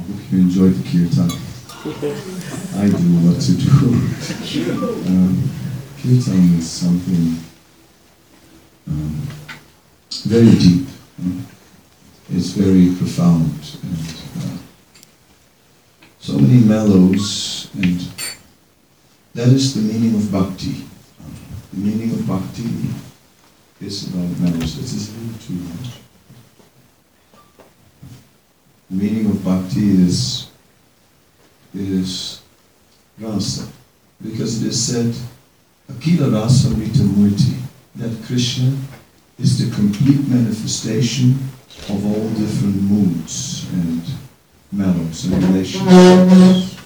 hope you enjoyed the kirtan. I do what to do. Kirtan is something very deep. It's very profound, and so many mellows, and that is the meaning of bhakti. The meaning of bhakti is about mellows. This is a little too much. The meaning of bhakti is rasa, because it is said, Akila Rasa Mritamurti, that Krishna is the complete manifestation of all different moods and mellows and relationships.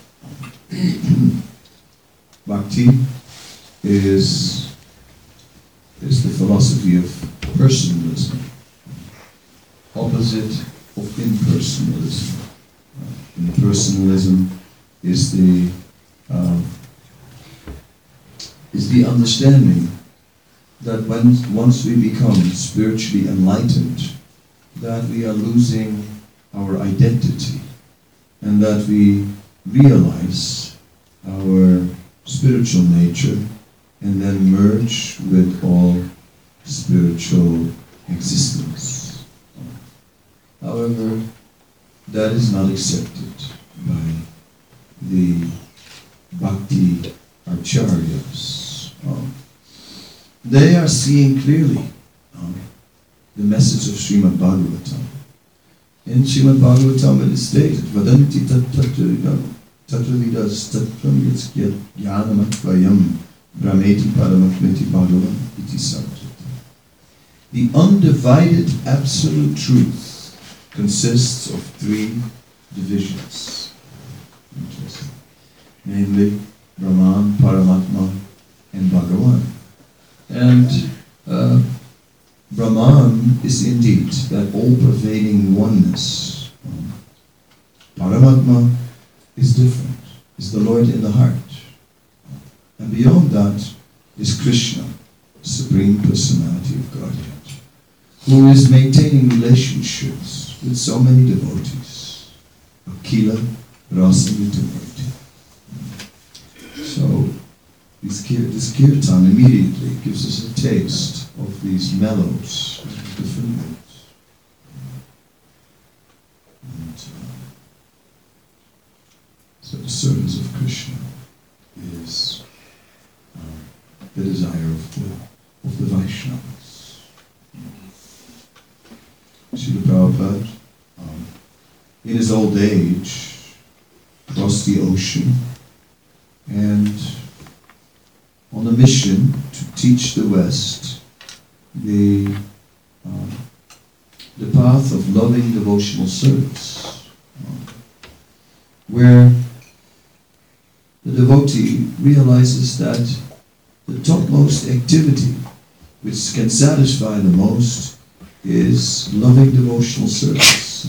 Bhakti is the philosophy of personalism, opposite of impersonalism. Impersonalism is the understanding that once we become spiritually enlightened, that we are losing our identity, and that we realize our spiritual nature and then merge with all spiritual existence. However, that is not accepted by the Bhakti Acharyas. They are seeing clearly the message of Srimad Bhagavatam. In Srimad Bhagavatam it is stated, Vadanti tatravidas tatram yatsyat jnanamattvayam brahmeti paramatmeti bhagavan iti sabjata. The undivided absolute truth consists of three divisions. Interesting. Namely, Brahman, Paramatma, and Bhagavan. And Brahman is indeed that all-pervading oneness. Paramatma is different, is the Lord in the heart. And beyond that is Krishna, Supreme Personality of Godhead, who is maintaining relationships with so many devotees. Akila Rasa Mritamurti. So, this kirtan immediately gives us a taste of these mellows, different moods. And, so the service of Krishna is the desire of the Vaishnavas. Srila Prabhupada, in his old age, crossed the ocean and on a mission to teach the West the path of loving devotional service, where the devotee realizes that the topmost activity which can satisfy the most is loving devotional service.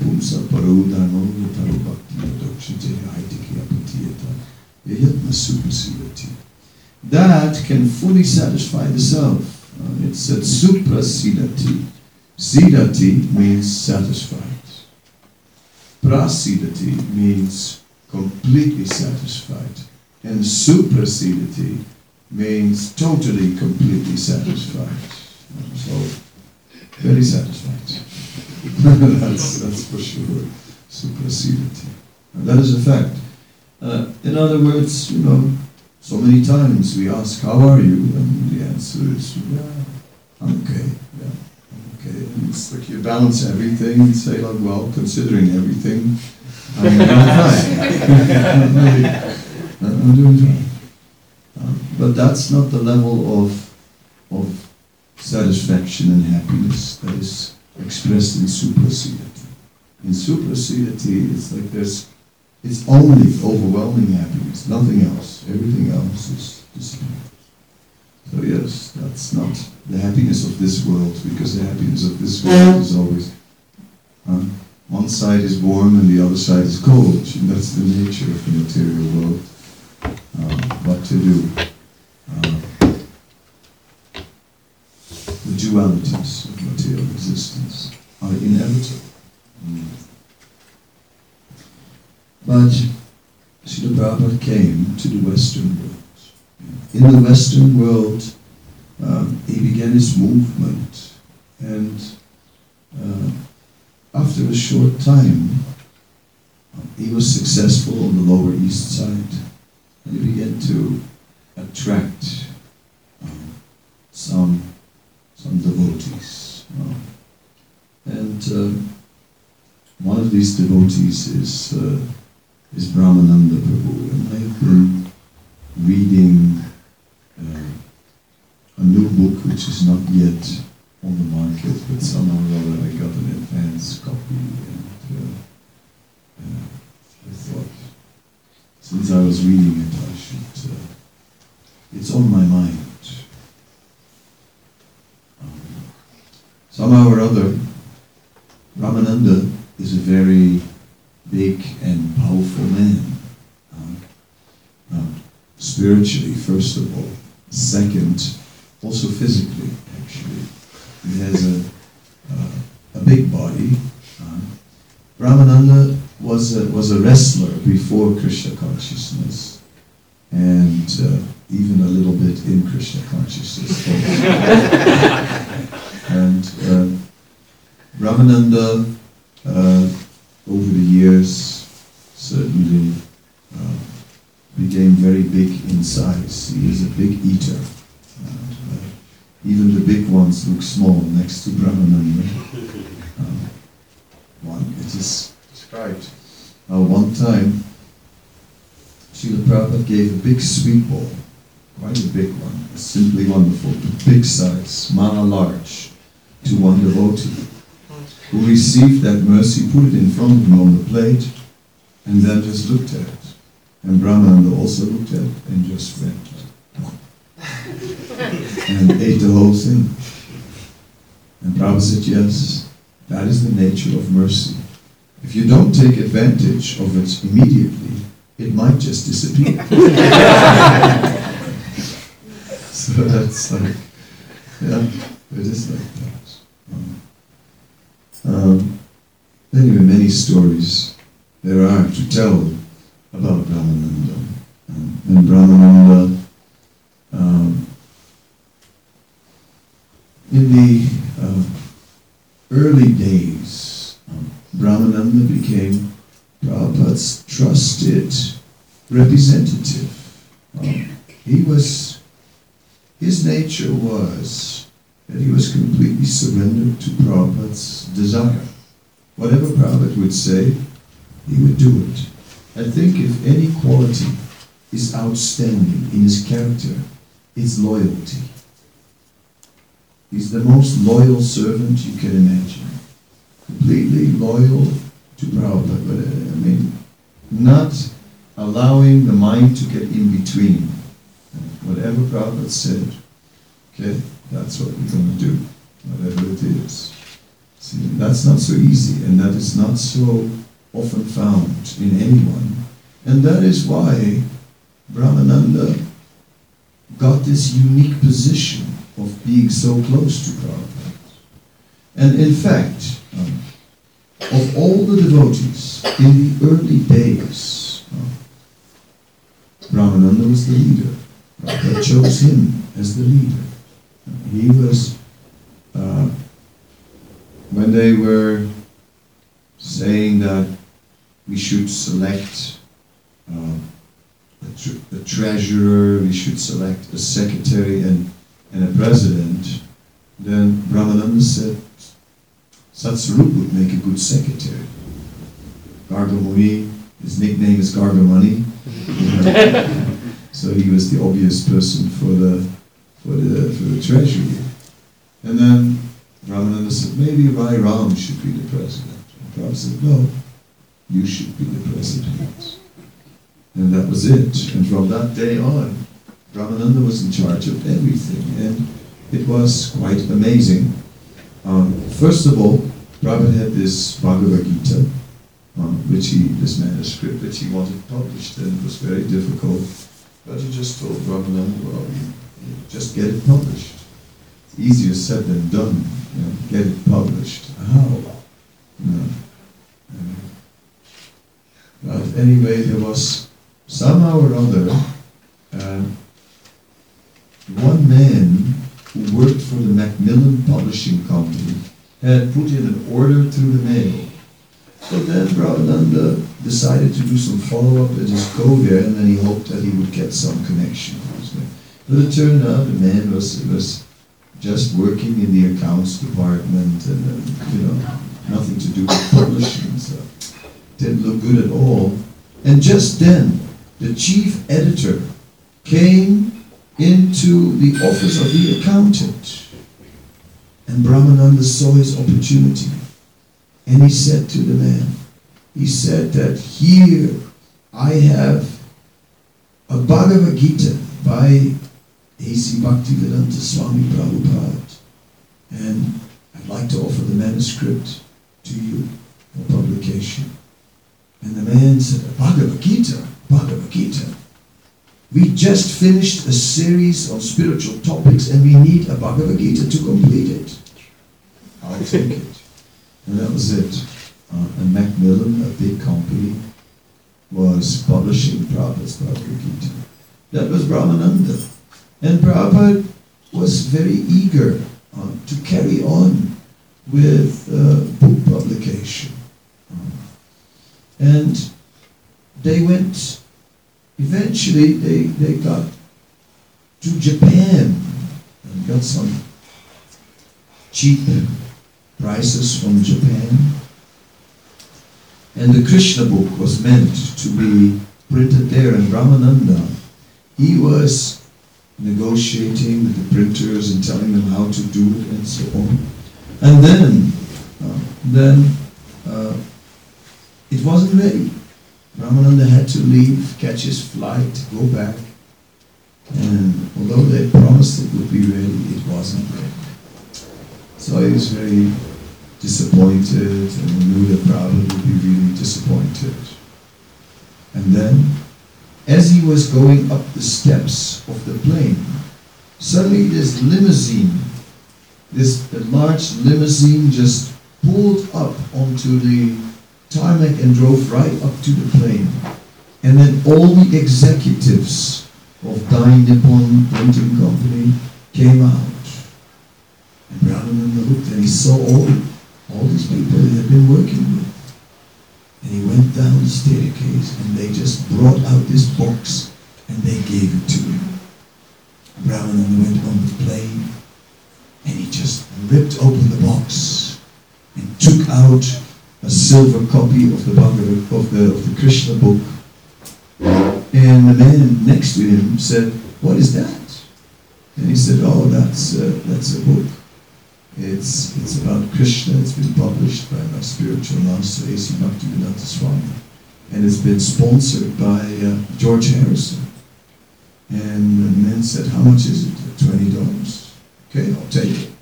That can fully satisfy the self. It said suprasidati. Sidati means satisfied. Prasidati means completely satisfied. And suprasidati means totally, completely satisfied. So, very satisfied. that's for sure. Suprasidati. And that is a fact. In other words, so many times we ask, how are you? And the answer is, I'm okay. Yeah, I'm okay. And it's like you balance everything and say, like, well, considering everything, I'm doing fine. I'm doing fine. But that's not the level of satisfaction and happiness that is expressed in suprasidati. In suprasidati, it's like it's only overwhelming happiness, nothing else. Everything else is despair. So yes, that's not the happiness of this world, because the happiness of this world is always one side is warm and the other side is cold. And that's the nature of the material world. What to do? The dualities of material existence are inevitable. But Srila Prabhupada came to the Western world. In the Western world, he began his movement, and after a short time, he was successful on the Lower East Side, and he began to attract some devotees. And one of these devotees is Brahmananda Prabhu, and I've been reading a new book which is not yet on the market, but somehow or other I got an advance copy, and I thought, since I was reading it, I should, it's on my mind. Somehow or other, Ramananda is a very big and powerful man. Spiritually, first of all. Second, also physically, actually. He has a big body. Ramananda was a wrestler before Krishna consciousness, and even a little bit in Krishna consciousness. And Ramananda, over the years, certainly became very big in size. He is a big eater. Even the big ones look small next to Brahmananda. It is described. One time, Srila Prabhupada gave a big sweet ball, quite a big one, simply wonderful, big size, mana large, to one devotee, who received that mercy, put it in front of him on the plate, and then just looked at it. And Brahmananda also looked at it and just went and ate the whole thing. And Prabhupada said, yes, that is the nature of mercy. If you don't take advantage of it immediately, it might just disappear. So that's like, yeah, it is like that. Anyway, many stories there are to tell about Brahmananda. And Brahmananda, in the early days, Brahmananda became Prabhupada's trusted representative. His nature was that he was completely surrendered to Prabhupada's desire. Whatever Prabhupada would say, he would do it. I think if any quality is outstanding in his character, it's loyalty. He's the most loyal servant you can imagine. Completely loyal to Prabhupada, but not allowing the mind to get in between. Whatever Prabhupada said, okay, that's what we're going to do, whatever it is. See, that's not so easy, and that is not so often found in anyone. And that is why Brahmananda got this unique position of being so close to Prabhupada. And in fact, of all the devotees in the early days, Brahmananda was the leader. Prabhupada chose him as the leader. He was, when they were saying that we should select a treasurer, we should select a secretary and a president, then Brahmananda said, Satsarup would make a good secretary. Gargamuni, his nickname is Gargamuni. So he was the obvious person for the treasury. And then Ramananda said, maybe Rai Ram should be the president. And Prabhupada said, no, you should be the president. And that was it. And from that day on, Ramananda was in charge of everything. And it was quite amazing. First of all, Prabhupada had this Bhagavad Gita, this manuscript which he wanted published, and it was very difficult. But he just told Ramananda, well, you just get it published. It's easier said than done, get it published. How? But anyway, there was somehow or other one man who worked for the Macmillan Publishing Company had put in an order through the mail. So then Brahmananda decided to do some follow-up and just go there, and then he hoped that he would get some connection. But it turned out the man was just working in the accounts department and nothing to do with publishing, so didn't look good at all. And just then, the chief editor came into the office of the accountant, and Brahmananda saw his opportunity. And he said to the man, he said that here I have a Bhagavad Gita by A.C. Bhaktivedanta Swami Prabhupada, and I'd like to offer the manuscript to you for publication. And the man said, Bhagavad Gita? Bhagavad Gita? We just finished a series on spiritual topics and we need a Bhagavad Gita to complete it. I'll take it. And that was it. And Macmillan, a big company, was publishing Prabhupada's Bhagavad Gita. That was Brahmananda. And Prabhupada was very eager to carry on with book publication. And they went, eventually they got to Japan and got some cheap prices from Japan. And the Krishna book was meant to be printed there, and Brahmananda, he was negotiating with the printers and telling them how to do it and so on. And then it wasn't ready. Brahmananda had to leave, catch his flight, go back, and although they promised it would be ready, it wasn't ready. So he was very disappointed and knew that Prabhupada would be really disappointed. And then, as he was going up the steps of the plane, suddenly this limousine, this large limousine just pulled up onto the tarmac and drove right up to the plane. And then all the executives of Dai Nippon Printing Company came out. And Brahmananda looked and he saw all these people he had been working with. And he went down the staircase and they just brought out this box and they gave it to him. Brahmananda went on the plane and he just ripped open the box and took out a silver copy of the Bhagavad, of the Krishna book. And the man next to him said, "What is that?" And he said, "Oh, that's a book. It's about Krishna. It's been published by my spiritual master, A.C. Bhaktivedanta Swami. And it's been sponsored by George Harrison." And the man said, "How much is it?" $20. "Okay, I'll take it."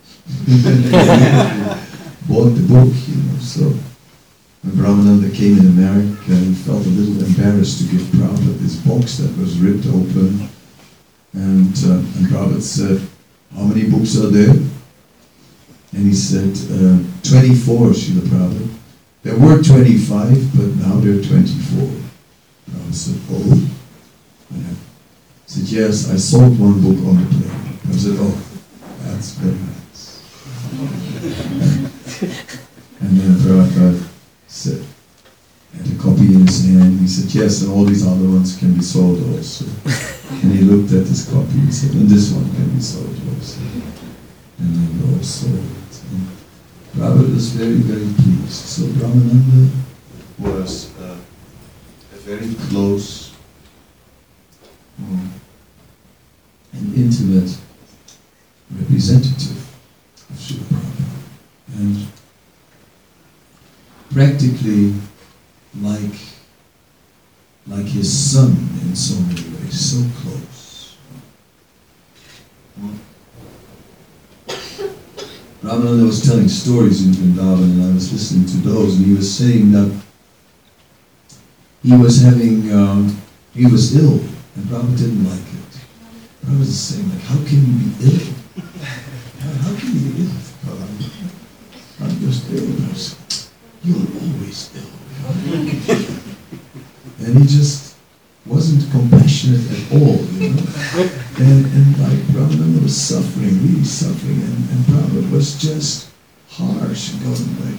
Bought the book, so when Brahmananda came in America, he felt a little embarrassed to give Prabhupada this box that was ripped open. And Prabhupada said, "How many books are there?" And he said, 24, Srila Prabhupada. There were 25, but now there are 24. Prabhupada said, "Oh." I said, "Yes, I sold one book on the plane." I said, "Oh, that's very nice." And then Prabhupada said, had a copy in his hand. He said, "Yes, and all these other ones can be sold also." And he looked at his copy and said, "And this one can be sold also." And then they all sold it. And Prabhupada was very, very pleased. So Brahmananda was a very close and intimate representative of Srila Prabhupada. And practically like his son in so many ways, so close. Brahmananda was telling stories in Vrindavan and I was listening to those, and he was saying that he was ill and Prabhupada didn't like it. Prabhupada was saying, like, "How can you be ill? How can you be ill? I'm just ill." "You're always ill." and he just wasn't compassionate at all, and like Brahmananda was suffering, really suffering, and Prabhupada was just harsh and going like,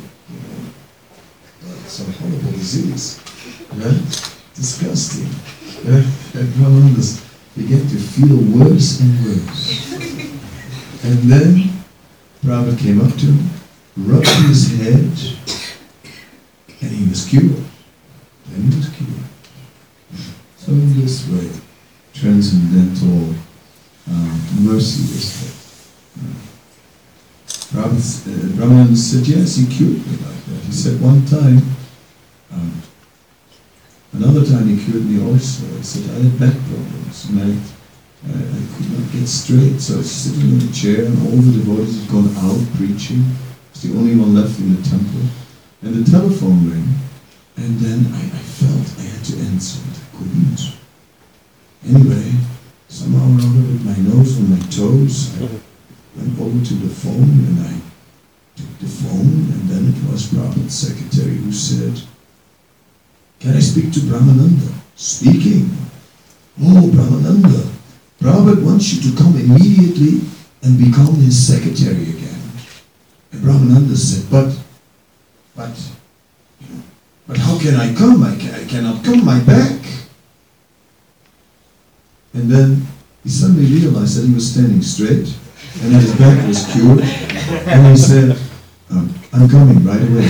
some horrible disease, disgusting. And Brahmananda began to feel worse and worse. And then Prabhupada came up to him, rubbed his head, and he was cured. And he was cured. So in this way, transcendental mercy was there. Brahmananda said, yes, he cured me like that. He said one time, another time he cured me also. He said, I had back problems, and I could not get straight, so I was sitting in a chair, and all the devotees had gone out preaching. I was the only one left in the temple. And the telephone rang, and then I felt I had to answer it. I couldn't. Anyway, somehow or other, with my nose on my toes, I went over to the phone, and I took the phone, and then it was Prabhupada's secretary who said, can I speak to Brahmananda? Speaking. Oh, Brahmananda, Prabhupada wants you to come immediately and become his secretary again. And Brahmananda said, but how can I come? I cannot come, my back. And then he suddenly realized that he was standing straight, and that his back was cured, and he said, I'm coming right away.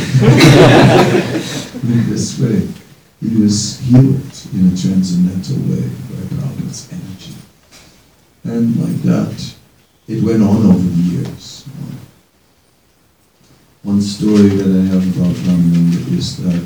In this way, he was healed in a transcendental way by Prabhupada's energy. And like that, it went on over the years. One story that I have about Brahmananda is that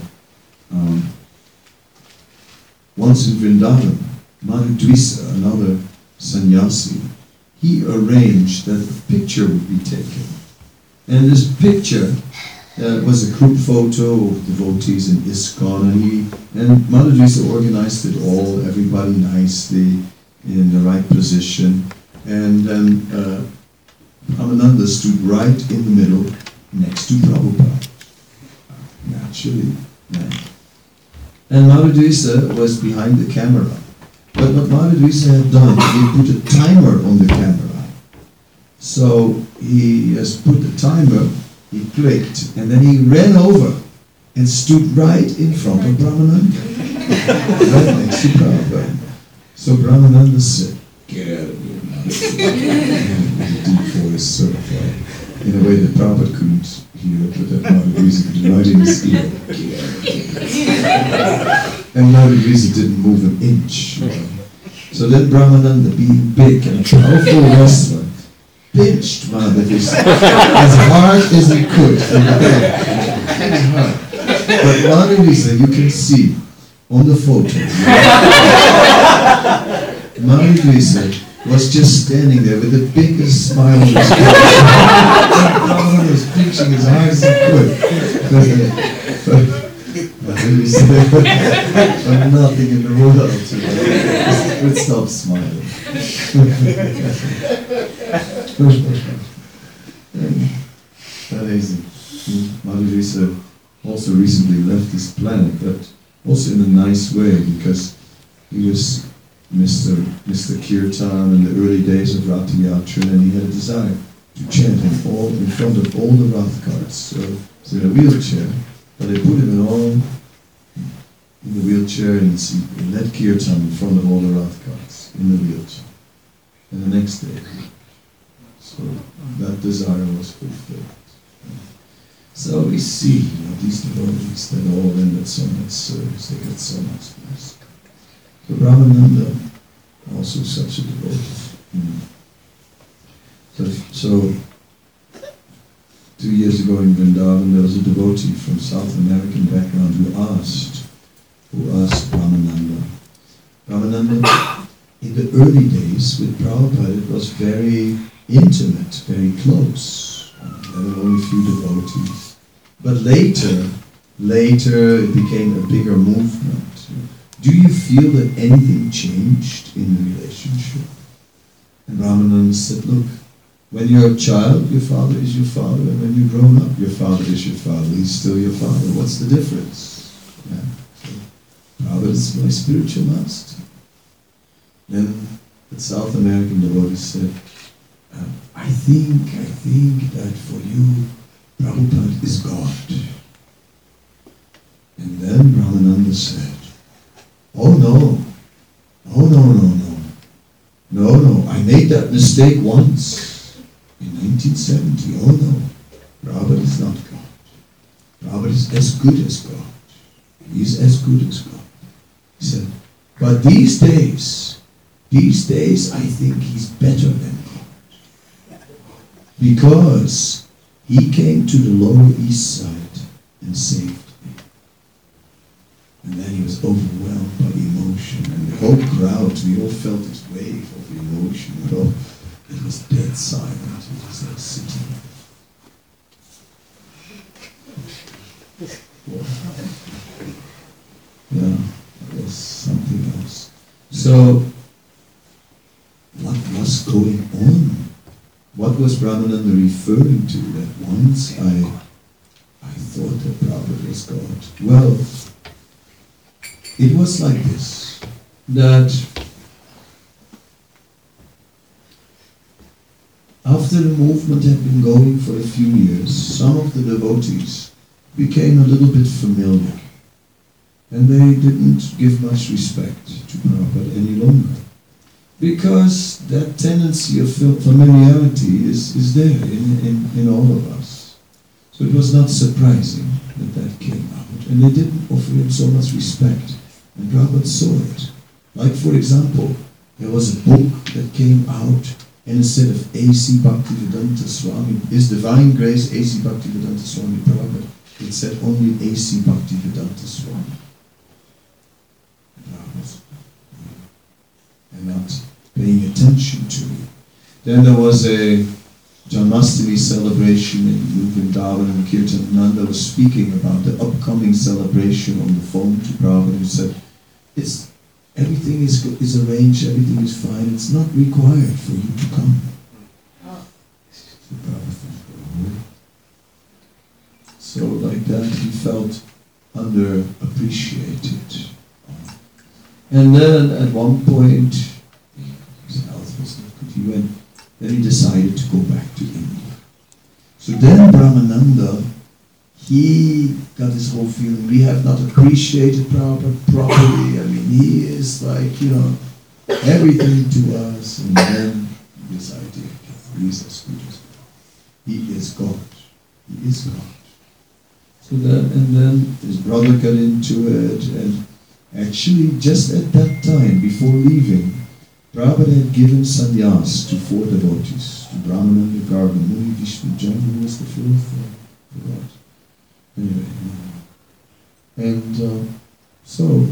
once in Vrindavan, Madhudvisa, another sannyasi, he arranged that a picture would be taken. And this picture was a group photo of devotees in ISKCON, and Madhudvisa organized it all, everybody nicely, in the right position. And then Brahmananda stood right in the middle, next to Prabhupada. Naturally. Yeah. And Madhudvisa was behind the camera. But what Madhudvisa had done, he put a timer on the camera. So he has put the timer, he clicked, and then he ran over and stood right in front of Brahmananda. Right next to Prabhupada. So Brahmananda said, get out of here, Madhudvisa. With a deep voice, sort of in a way that Prabhupada couldn't hear, but that Madhudvisa could right in his ear. Get out of here. And Madhudvisa didn't move an inch. So then Brahmananda, being big and a powerful wrestler, pinched Madhudvisa as hard as he could from the back. But Madhudvisa, you can see on the photo, Madhudvisa was just standing there with the biggest smile on his face. Brahmananda was pinching as hard as he could. I'm nothing in the world today. But stop smiling. Amazing. Madhudvisa also recently left this planet, but also in a nice way, because he was Mr. Kirtan in the early days of Ratha Yatra, and he had a desire to chant him all in front of all the Rath carts. So he's in a wheelchair, but they put him in the wheelchair, and he led Kirtan in front of all the Rath carts in the wheelchair. And the next day, so that desire was fulfilled. So we see, these devotees that all rendered so much service, they got so much blessed. So Brahmananda, also such a devotee. So 2 years ago in Vrindavan, there was a devotee from South American background who asked Brahmananda. Brahmananda, in the early days with Prabhupada, it was very intimate, very close. There were only a few devotees. But later it became a bigger movement. Do you feel that anything changed in the relationship? And Brahmananda said, look, when you're a child, your father is your father, and when you're grown up, your father is your father. He's still your father. What's the difference? Yeah. So Prabhupada was my spiritual master. Then the South American devotee said, I think that for you, Prabhupada is God. And then Brahmananda said, oh no, I made that mistake once in 1970. Oh no, Prabhupada is not God. Prabhupada is as good as God. He is as good as God. He said, but these days I think he's better than God. Because he came to the Lower East Side and saved me. And then he was overwhelmed by emotion, and the whole crowd, we all felt this wave of emotion. It was dead silent. It was like sitting. Yeah, it was something else. So, what was going on? What was Brahmananda referring to? That once I thought that Prabhupada was God. Well, it was like this, that after the movement had been going for a few years, some of the devotees became a little bit familiar, and they didn't give much respect to Prabhupada any longer, because that tendency of familiarity is there in all of us. So it was not surprising that came out, and they didn't offer him so much respect. And Prabhupada saw it. Like, for example, there was a book that came out, and instead of A.C. Bhaktivedanta Swami, His Divine Grace A.C. Bhaktivedanta Swami Prabhupada, it said only A.C. Bhaktivedanta Swami. And not paying attention to it. Then there was a Janmashtami celebration in Vrindavan, and Kirtananda was speaking about the upcoming celebration on the phone to Prabhupada. He said, everything is arranged, everything is fine, it's not required for you to come. So like that he felt underappreciated. And then at one point, his health was not good, then he decided to go back to India. So then Brahmananda, he got this whole feeling, we have not appreciated Prabhupada properly. I mean, he is like, everything to us. And then this idea, he is as good as God. He is God. He is God. So then his brother got into it, and actually just at that time, before leaving, Prabhupada had given sannyas to 4 devotees, to Brahmananda, Garga Muni, Vishnu Jan, who was the 4th? I forgot. Anyway, and so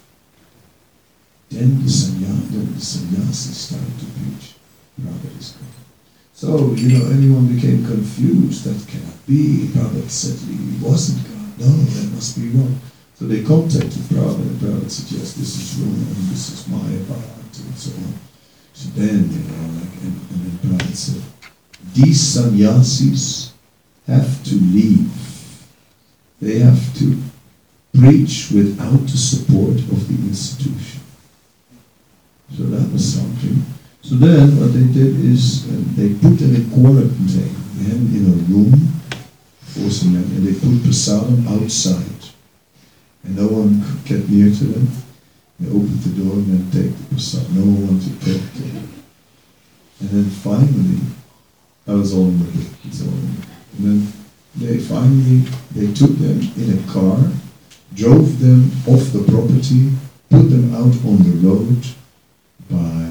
then the sannyasis started to preach Prabhupada is God. So, everyone became confused. That cannot be. Prabhupada said he wasn't God. No, that must be wrong. So they contacted Prabhupada, and Prabhupada said, yes, this is wrong, and this is my part, and so on. So then, and then Prabhupada said, these sannyasis have to leave. They have to preach without the support of the institution. So that was something. So then what they did is they put them in quarantine. They had them in a room, forcing them, and they put prasadam outside. And no one could get near to them. They opened the door and then take the prasadam. No one wanted to take it. And then finally, that was all in the book. It's all in the book. And then they took them in a car, drove them off the property, put them out on the road by.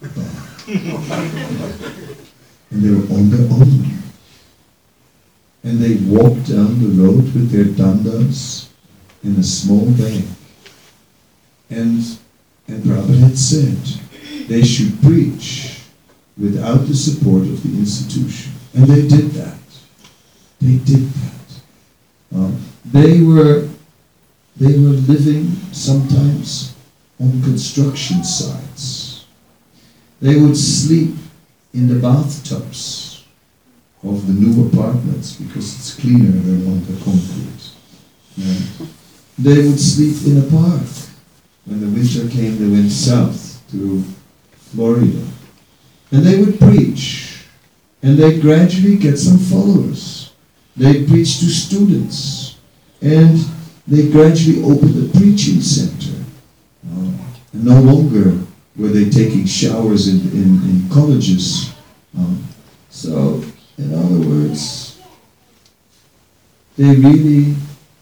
And they were on their own. And they walked down the road with their dandas in a small bag. And Prabhupada had said they should preach without the support of the institution. And they did that. They did that. They were living sometimes on construction sites. They would sleep in the bathtubs of the new apartments because it's cleaner than on the concrete. Yeah. They would sleep in a park. when the winter came, they went south to Florida. And they would preach. And they'd gradually get some followers. They'd preach to students. And they gradually opened a preaching center. And no longer were they taking showers in colleges. So, in other words, they really,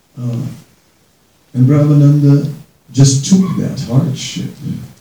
and Brahmananda just took that hardship.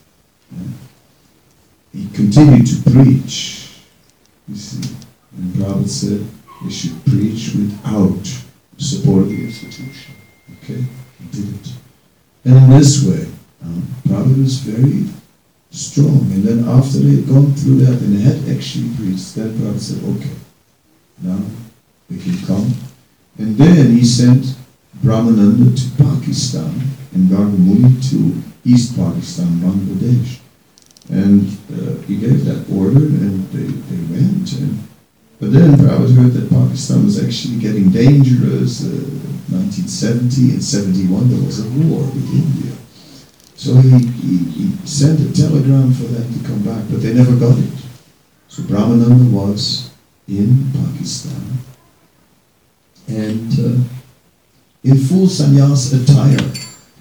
He continued to preach, you see. And Prabhupada said they should preach without support of the institution. Okay? He did it. And in this way, Prabhupada was very strong. And then after they had gone through that and had actually preached, then Prabhupada said, okay, now we can come. And then he sent Brahmananda to Pakistan and Gargamuni to East Pakistan, Bangladesh. And he gave that order and they went. But then Prabhupada heard that Pakistan was actually getting dangerous. 1970 and 71 there was a war with India. So he sent a telegram for them to come back, but they never got it. So Brahmananda was in Pakistan and in full sannyas attire,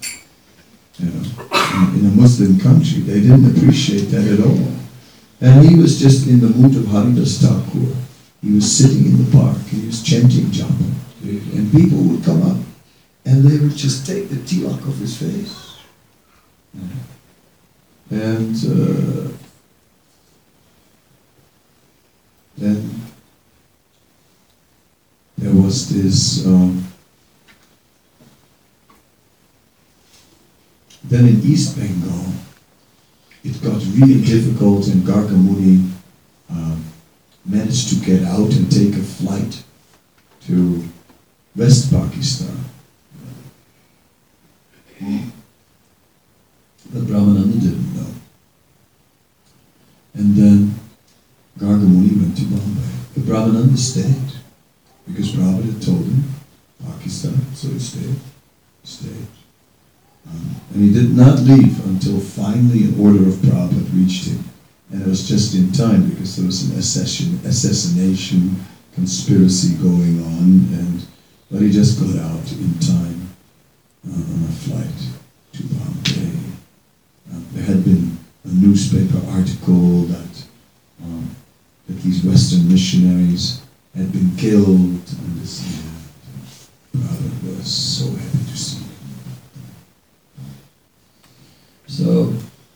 in a Muslim country. They didn't appreciate that at all. And he was just in the mood of Haridas Thakur. He was sitting in the park, he was chanting japa. And people would come up and they would just take the tilak off his face. And then there was this, then in East Bengal, it got really difficult and Gargamuni managed to get out and take a flight to West Pakistan. But Brahmananda didn't know. And then Gargamuni went to Bombay. But Brahmananda stayed, because Prabhupada had told him, Pakistan, so he stayed. And he did not leave until finally an order of Prabhupada reached him. And it was just in time, because there was an assassination conspiracy going on, but he just got out in time on a flight to Bombay. There had been a newspaper article that these Western missionaries had been killed, and this and that. Prabhupada was so happy to see them. So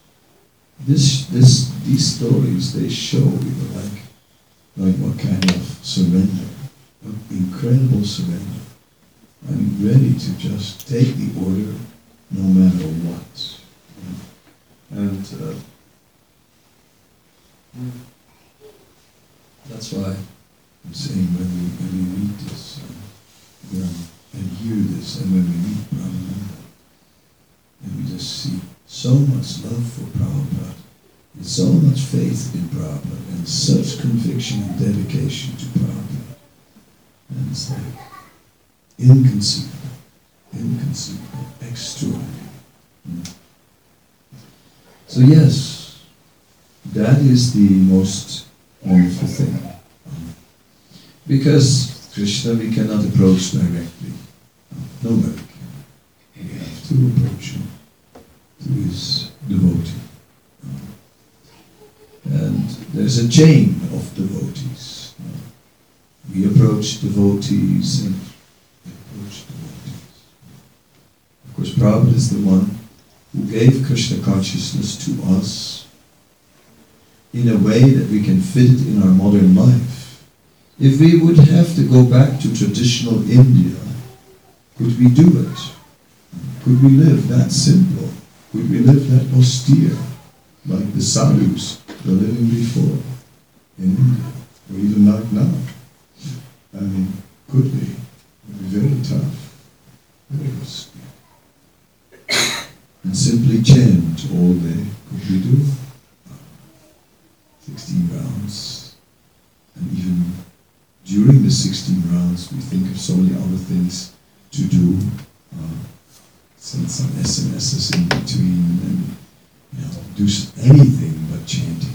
these stories, they show like what kind of surrender, what incredible surrender. I'm ready to just take the order no matter what. And that's why I'm saying when we read this and hear this, and when we meet Brahmananda, and we just see so much love for Prabhupada, and so much faith in Prabhupada, and such conviction and dedication to Prabhupada, and it's like inconceivable, extraordinary. So yes, that is the most wonderful thing. Because Krishna we cannot approach directly. Nobody can. We have to approach him through his devotee. And there's a chain of devotees. We approach devotees and we approach devotees. Of course, Prabhupada is the one who gave Krishna consciousness to us in a way that we can fit it in our modern life. If we would have to go back to traditional India, could we do it? Could we live that simple? Could we live that austere, like the sadhus were living before in India, or even like now? I mean, could we? It would be very tough, very austere. And simply chant all day. Could we do 16 rounds? And even during the 16 rounds, we think of so many other things to do. send some SMSs in between, and do anything but chanting.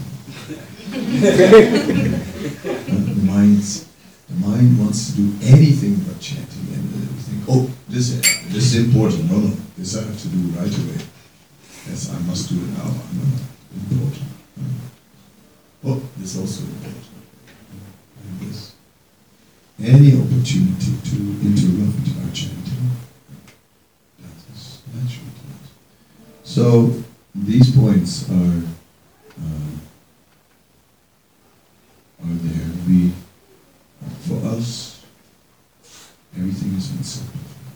The mind wants to do anything but chanting, and we think, oh, this is important. No, this I have to do right away. Yes, I must do it now. No, important. Oh, this is also important. And this. Any opportunity to interrupt our chanting, that is natural to us. So these points are there. For us, everything has been simplified.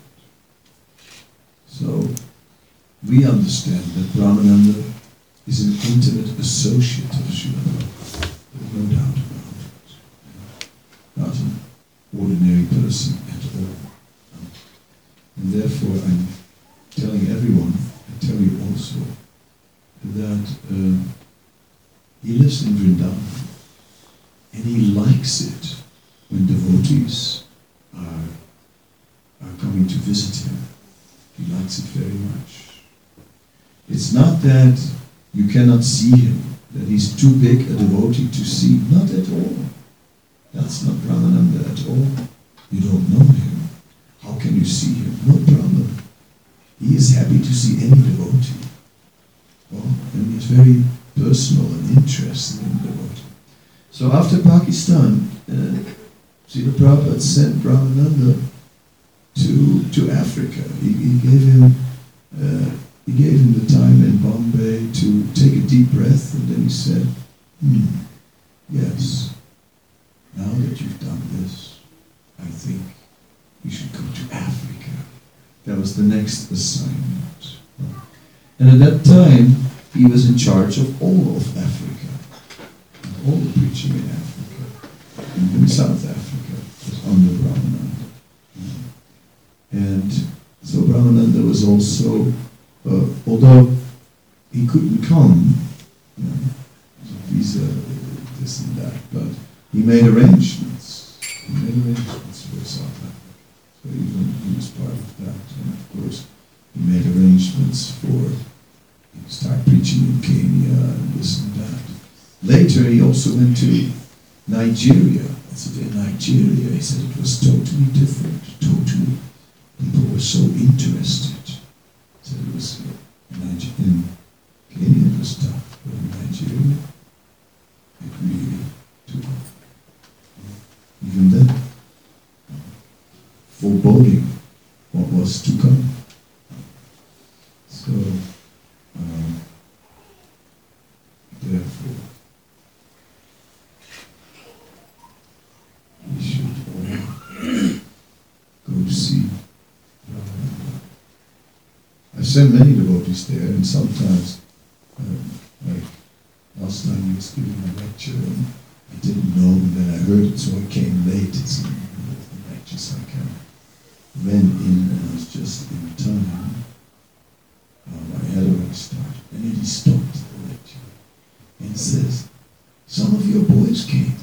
So we understand that Brahmananda is an intimate associate of Srila Prabhupada. There's no doubt about it. Not an ordinary person at all. And therefore I'm telling everyone, I tell you also, that he lives in Vrindavan, and he likes it when devotees are coming to visit him. He likes it very much. It's not that you cannot see him, that he's too big a devotee to see. Not at all. That's not Brahmananda at all. You don't know him. How can you see him? No problem. He is happy to see any devotee. And he's very personal and interested in devotee. So after Pakistan, Srila Prabhupada sent Brahmananda to Africa. He gave him the time in Bombay to take a deep breath, and then he said, yes, now that you've done this, I think you should go to Africa. That was the next assignment. And at that time, he was in charge of all of Africa, all the preaching in Africa. In South Africa was under Brahmananda. And so Brahmananda was also, although he couldn't come, visa, this and that, but he made arrangements. He made arrangements for South Africa. So even he was part of that. And of course, he made arrangements for, he started preaching in Kenya and this and that. Later, he also went to Nigeria. I said, in Nigeria, he said it was totally different, totally. People were so interested. He said it was, in Kenya it was tough, but in Nigeria, it really took off. Even then, foreboding what was to come. So, therefore, we should all go to see Brahmananda. I've sent many devotees there, and sometimes, like last time he was giving a lecture, and I didn't know, and then I heard it, so I came late. It's in the lecture, so I kind of ran in, and I was just in time. I had already started, and then he stopped the lecture, and he says, some of your boys came.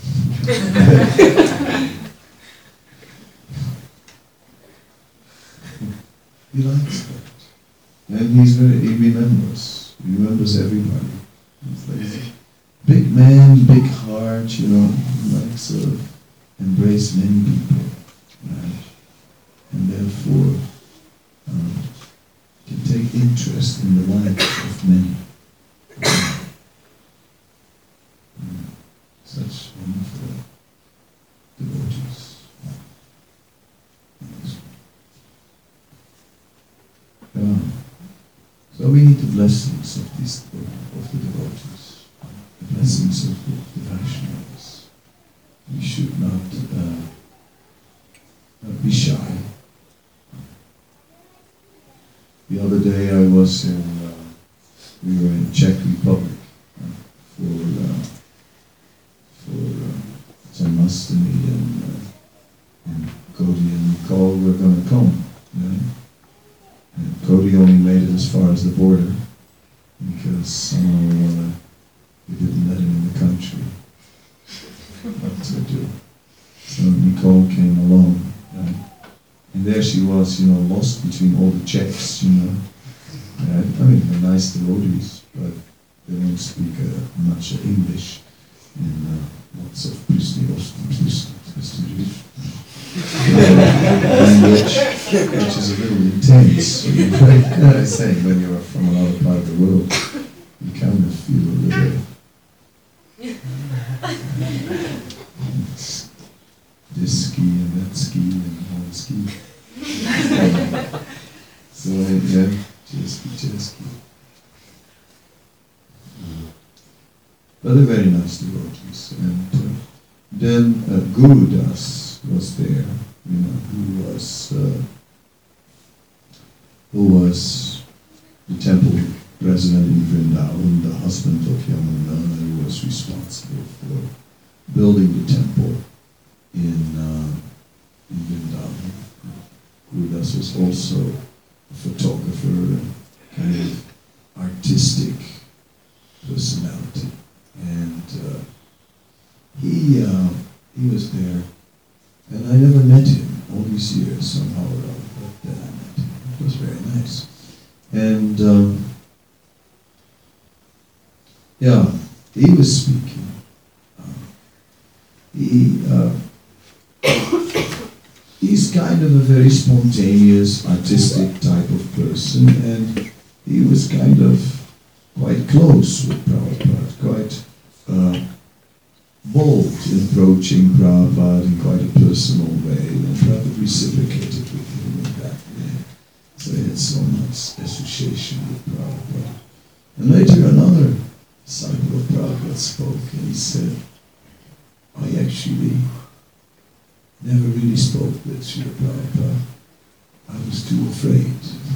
He likes that. And he remembers everybody. He's like, big man, big heart, he likes to embrace many people, right? And therefore, can take interest in the lives of many. Such wonderful devotees. So we need the blessings of the devotees, the blessings of the Vaishnavas. We should not be shy. The other day we were in Czech Republic for Janmashtami, and Cody and Nicole were going to come. Right? And Cody only made it as far as the border because somehow we didn't let him in the country. What to do? So Nicole came alone, right? And there she was, lost between all the Czechs, I mean, they're nice devotees, but they don't speak much English, and lots of language, which is a little intense. I'm saying, when you're from another part of the world, you kind of feel a little this ski and that ski and all ski. So yeah, just ski. But they're very nice devotees. And then Guru Das was there, who was the temple president in Vrindavan, the husband of Yamunana, who was responsible for building the temple in Vrindavan. Guru Das was also a photographer and kind of artistic personality. And he was there, and I never met him all these years somehow or other, but then I met him. It was very nice. And he was speaking. He's kind of a very spontaneous, artistic type of person, and he was kind of quite close with Prabhupada, quite bold in approaching Prabhupada in quite a personal way, and Prabhupada reciprocated with him in that way. So he had so much association with Prabhupada. And later another disciple of Prabhupada spoke, and he said, I actually never really spoke with Srila Prabhupada. I was too afraid.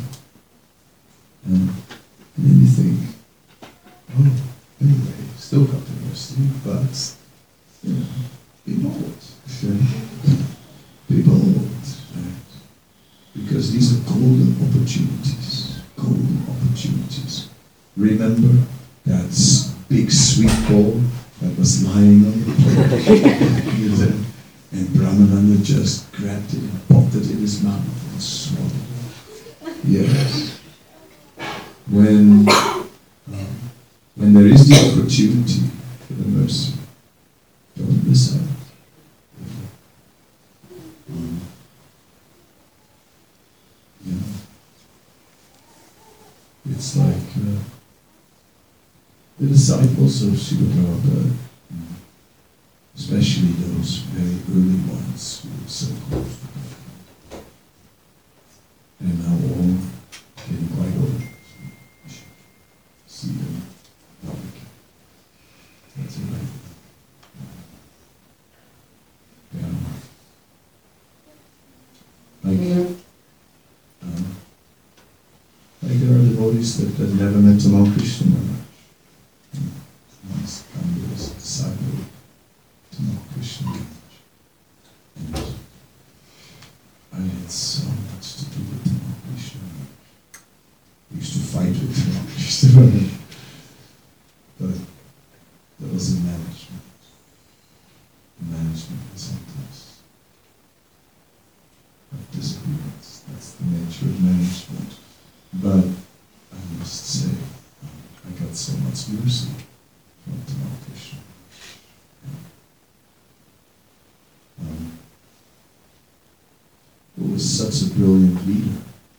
And then you think, anyway, still controversy, but, be bold. Be bold, right? Because these are golden opportunities. Golden opportunities. Remember that big sweet ball that was lying on the floor? And Brahmananda just grabbed it and popped it in his mouth and swallowed it. Yes. When there is the opportunity for the mercy, don't miss out. It's like the disciples of Srila Prabhupada, especially those very early ones who were so close to Prabhupada. They're now all getting quite old. See them public. That's right. Yeah. Like there are devotees that never met Tamal Krishna Maharaj. Once kind of was a disciple of Tamal Krishna Maharaj. And I had so much to do with Tamal Krishna Maharaj. I used to fight with Tamal Krishna Maharaj. But there was a management. Management was sometimes disagreements. That's the nature of management. But I must say, I got so much mercy from Tamal Krishna. Who was such a brilliant leader.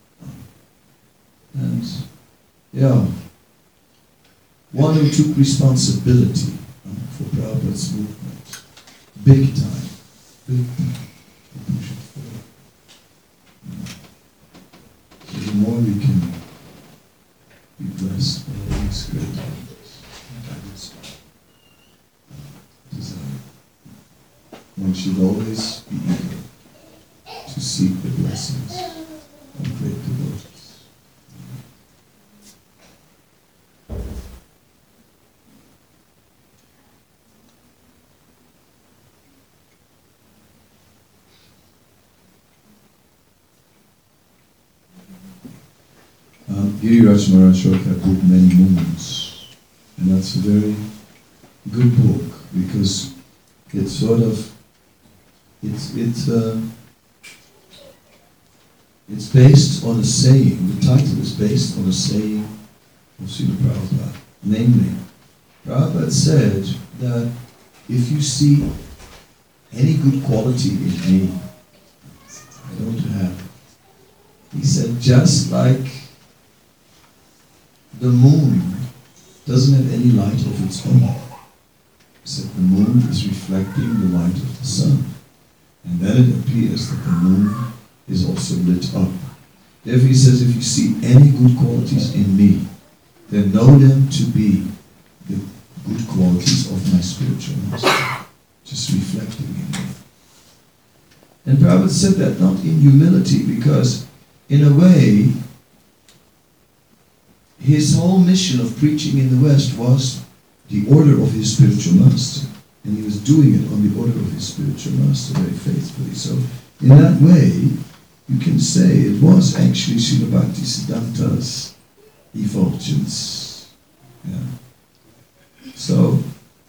One who took responsibility for Prabhupada's movement. Big time. To push it forward. So the more we can be blessed by all these great leaders, one should always be eager to seek the blessings of great devotees. Giriraj Maharaj wrote that book, Many Moments, and that's a very good book because it sort of It's based on a saying. The title is based on a saying of Srila Prabhupada. Namely, Prabhupada said that if you see any good quality in me, I don't have. He said, just like the moon doesn't have any light of its own. He said the moon is reflecting the light of the sun. And then it appears that the moon is also lit up. Therefore he says, if you see any good qualities in me, then know them to be the good qualities of my spiritual master, just reflecting in me. And Prabhupada said that not in humility, because in a way, his whole mission of preaching in the West was the order of his spiritual master. And he was doing it on the order of his spiritual master very faithfully. So in that way, you can say it was actually Srila Bhaktisiddhanta's effulgence. Yeah. So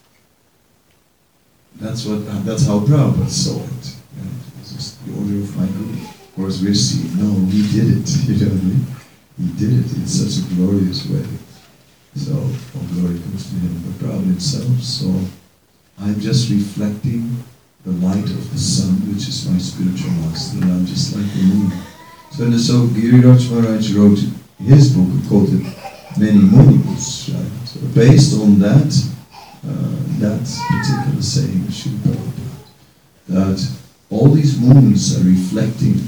that's how Prabhupada saw it. Yeah. It's just the order of my Guru. Of course, we're seeing, no, he did it. You know what I mean? He did it in such a glorious way. So all glory comes to him. But Prabhupada himself saw, I'm just reflecting the light of the sun, which is my spiritual master, and I'm just like the moon. So Giriraj Maharaj wrote his book, quoted many Munibus, right? So based on that particular saying of Srila Prabhupada, that all these moons are reflecting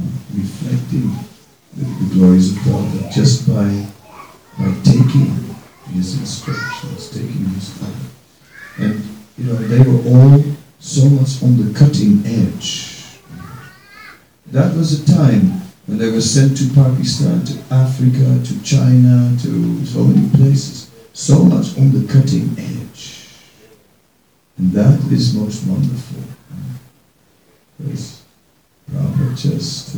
the glories of God, just by taking his instructions, taking his life. And they were all so much on the cutting edge. That was a time when they were sent to Pakistan, to Africa, to China, to so many places. So much on the cutting edge. And that is most wonderful. Because Prabhupada just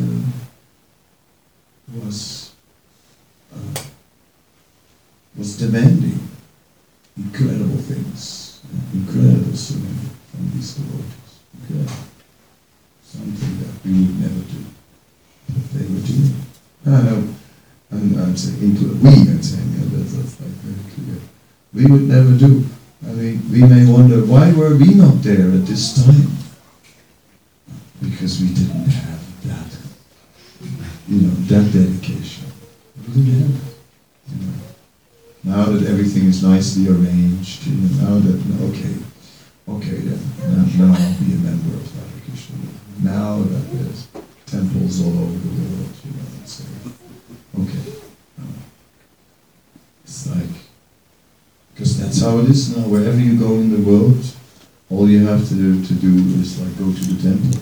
was demanding incredible things, incredible surrender from these devotees. Incredible. Something that we would never do. But they were doing. I'm saying, I'm saying, that's like very clear. We would never do. I mean, we may wonder, why were we not there at this time? Because we didn't have that, that dedication. We didn't have it. Now that everything is nicely arranged, now that, okay then, now I'll be a member of Hare Krishna. Now that there's temples all over the world, so, okay. It's like, because that's how it is now. Wherever you go in the world, all you have to do is like go to the temple.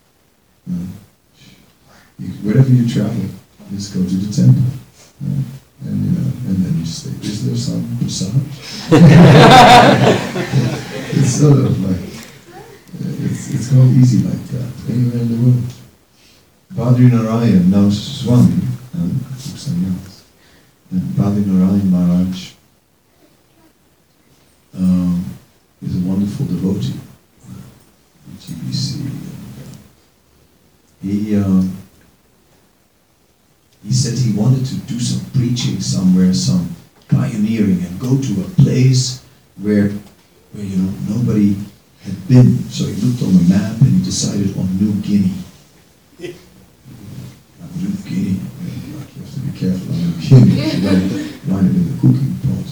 Wherever you travel, just go to the temple. And then you say, is there some prasad? It's sort of like, it's gone easy like that, anywhere in the world. Badri Narayan, now Swami, and Badri Narayan Maharaj is a wonderful devotee, GBC. He said he wanted to do some preaching somewhere, some pioneering, and go to a place where nobody had been. So he looked on the map and he decided on New Guinea. New Guinea. You have to be careful on New Guinea. You might have been the cooking pot.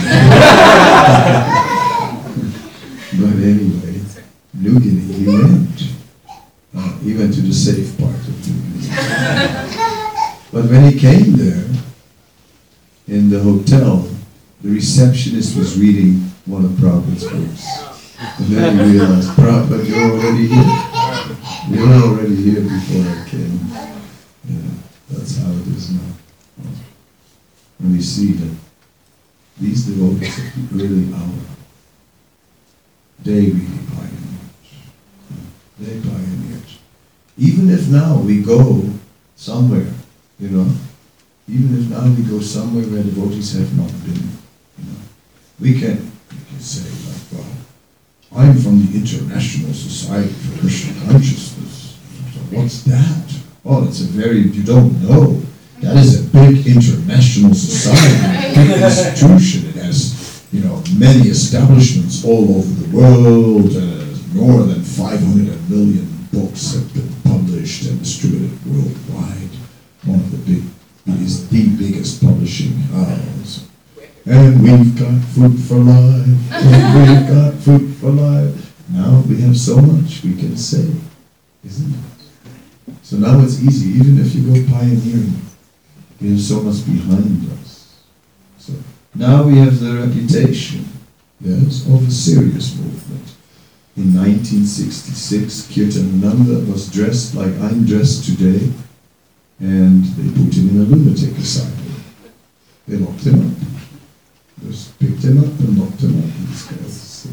But anyway, New Guinea, he went. He went to the safe part of New Guinea. But when he came there, in the hotel, the receptionist was reading one of Prabhupada's books. And then he realized, Prabhupada, you're already here. You were already here before I came. That's how it is now. And we see that these devotees of the early hour, they really pioneered. They pioneered. Even if now we go somewhere, even if now we go somewhere where devotees have not been, we can say like, well, I'm from the International Society for Krishna Consciousness. So what's that? Oh, it's a very, you don't know. That is a big international society, big institution. It has, many establishments all over the world. More than 500 million books have been published and distributed worldwide. One of the it is the biggest publishing house. And we've got food for life. And we've got food for life. Now we have so much we can say, isn't it? So now it's easy, even if you go pioneering. We have so much behind us. So now we have the reputation, yes, of a serious movement. In 1966, Kirtananda was dressed like I'm dressed today, and they put him in a lunatic asylum. They locked him up. Just picked him up and locked him up. And this guy's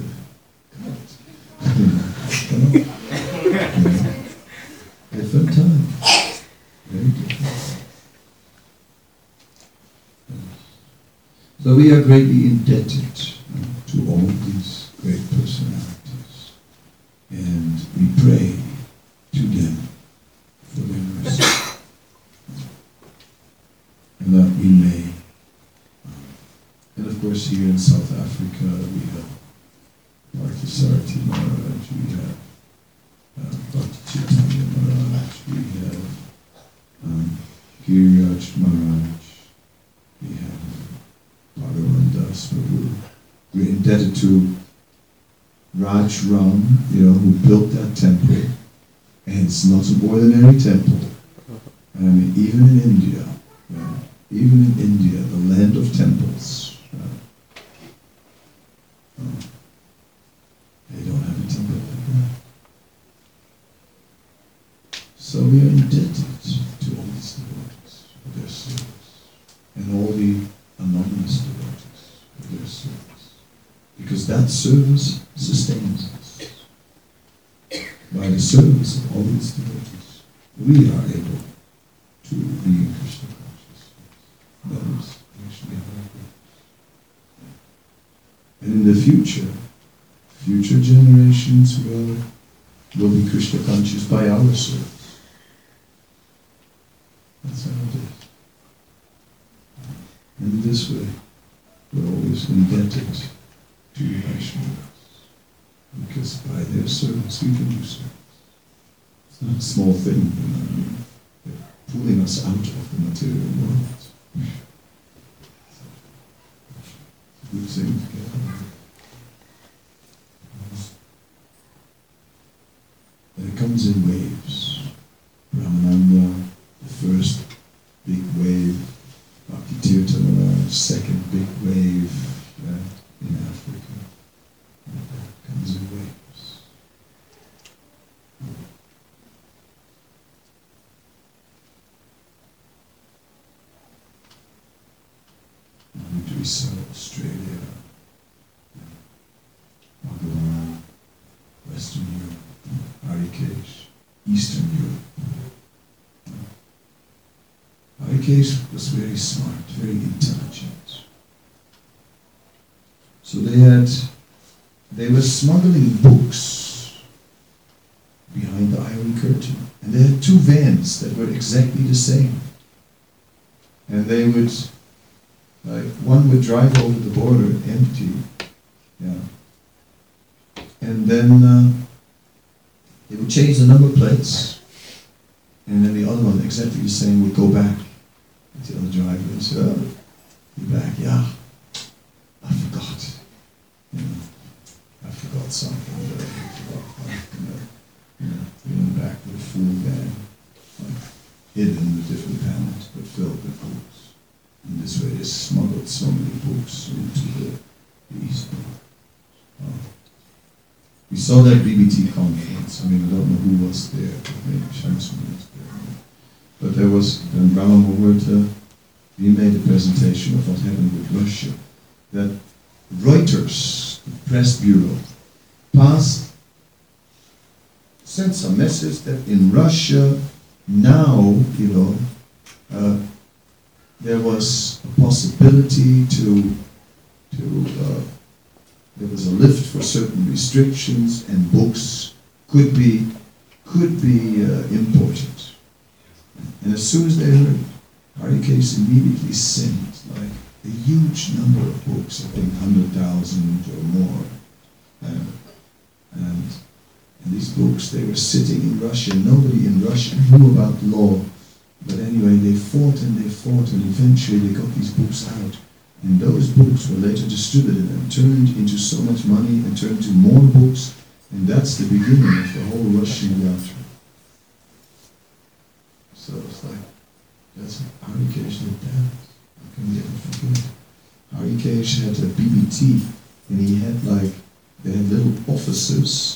different time. Very different. So we are greatly indebted to all these great personalities, and we pray to them for their mercy, and that we may. And of course, here in South Africa, we have Parthasarathi Maharaj, we have Bhakti Chaitanya Maharaj, we have Giriraj Maharaj, we have Bhagavan Das Prabhu. We're indebted to Raj Ram, who built that temple, and it's not an ordinary temple. I mean, even in India, the land of temples, they don't have a temple like that. So we are indebted to all these devotees for their service, and all the anonymous devotees for their service, because that service sustains us. By the service of all these devotees, we are able to be in Krishna consciousness. That is actually how it works. And in the future generations will be Krishna conscious by our service. That's how it is. And in this way, we're always indebted to the Vaishnavas, because by their service we can do service. It's not a small thing, They're pulling us out of the material world. It's a good thing to get out of it. And it comes in waves. Ramananda, the first big wave, Bhakti Tirtha, second big wave in Africa. And that comes in waves. We saw Australia, Bhagavan, Western Europe, Harikesh, Eastern Europe. Harikesh was very smart, very intelligent. So they were smuggling books behind the Iron Curtain. And they had two vans that were exactly the same. And they would, one would drive over the border empty, and then they would change the number plates, and then the other one, exactly the same, would go back. And the other driver would say, "Oh, you're back, yeah. I forgot. I forgot something. I forgot." We went back with a full van, hidden with different panels, but filled with books. In this way, they smuggled so many books into the East Bloc. We saw that BBT conference. I don't know who was there, but maybe Shamsun was there. But there was, when Brahma Muhurta, he made a presentation of what happened with Russia. That Reuters, the press bureau, sent some message that in Russia now, there was a possibility there was a lift for certain restrictions, and books could be imported. And as soon as they heard, Harikesh immediately sent like a huge number of books, I think 100,000 or more. Uh, and these books, they were sitting in Russia. Nobody in Russia knew about law. But anyway, they fought, and eventually they got these books out. And those books were later distributed and turned into so much money and turned into more books. And that's the beginning of the whole Russian Yatra. So it's like, that's Harikesh did that. How can we ever forget? Harikesh had a BBT, and he had they had little offices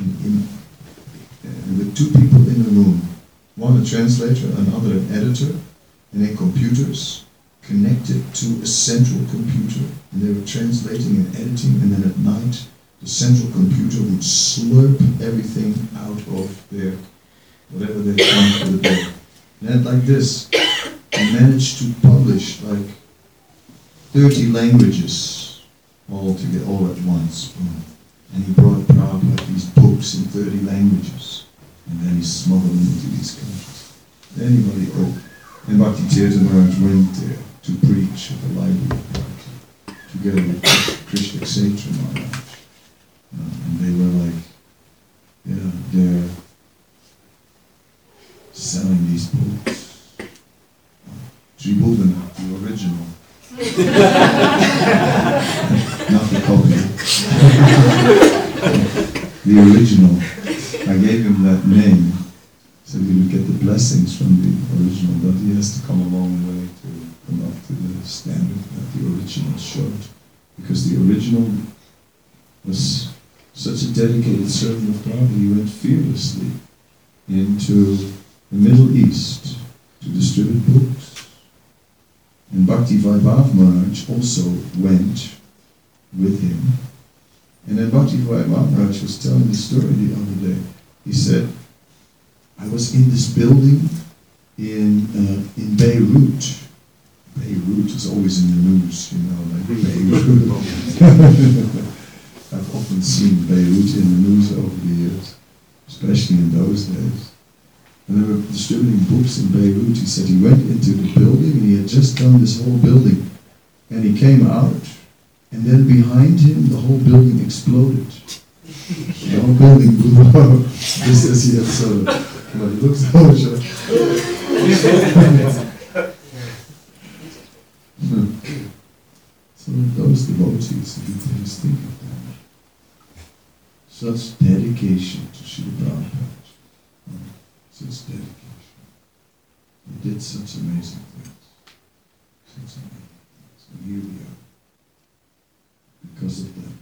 with two people in a room. One a translator, another an editor, and then computers connected to a central computer. And they were translating and editing, and then at night the central computer would slurp everything out of their, whatever they found for the day. And like this, he managed to publish 30 languages all at once. And he brought Prabhupada these books in 30 languages. And then he smuggled them into these countries. And Bhakti Tirtha Maharaj went there to preach at the library of Bhakti, together with Krishna Kshetra Maharaj. And they were they're selling these books. Tribhuvana, the original. Not the copy. The original. I gave him that name so he would get the blessings from the original, but he has to come a long way to come up to the standard that the original showed. Because the original was such a dedicated servant of God, he went fearlessly into the Middle East to distribute books. And Bhakti Vaibhav Maharaj also went with him. And then Bhakti Vaibhav Maharaj was telling the story the other day. He said, I was in this building in Beirut. Beirut is always in the news, like Beirut. I've often seen Beirut in the news over the years, especially in those days. And they were distributing books in Beirut. He said he went into the building and he had just done this whole building. And he came out, and then behind him the whole building exploded. The whole building blew up. Just as he had sort of, but he looks over. So those devotees, if you please think of them. Such dedication to Srila Prabhupada. Such dedication. He did such amazing things. Such amazing things. And here we are. Because of that.